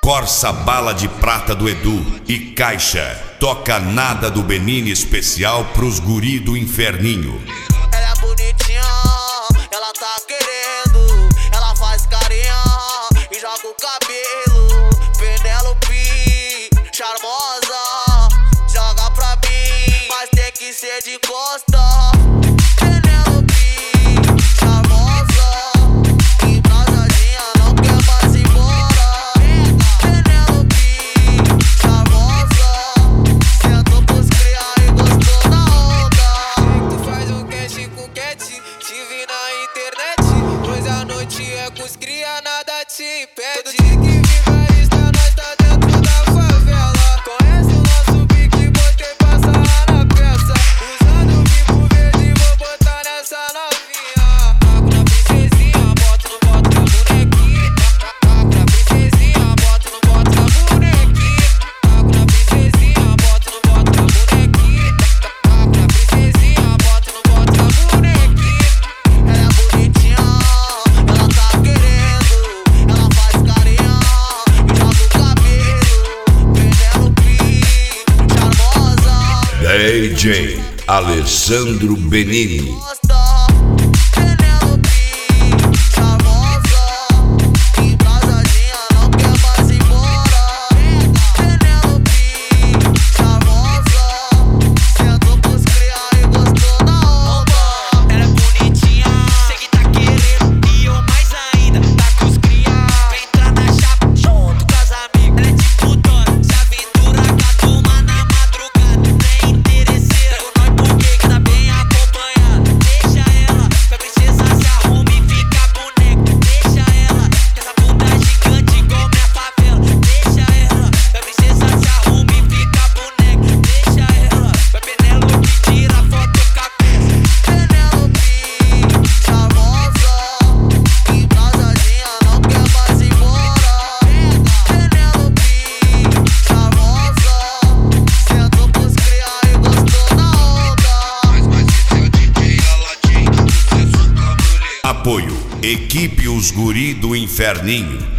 Corsa Bala de Prata do Edu e Caixa. Toca Nada do Benini especial pros guri do Inferninho. Ela é bonitinha, ela tá querendo. Ela faz carinha e joga o cabelo. Penélope, charmosa, joga pra mim, mas tem que ser de costa. Os cria nada te impede. Todo dia que viva está, nós tá dentro da favela. Conhece o nosso pique, botei pra sarrar na peça. Usando o bico verde, vou botar nessa novinha. Taco na princesinha, boto no boto na bonequinha. Taco na princesinha, boto no boto na bonequinha. Taco na princesinha, boto no boto na bonequinha. Taco na princesinha, boto no boto na bonequinha. Ela é bonitinha, ela tá DJ Alessandro Benini. Apoio Equipe Os Guri do Inferninho.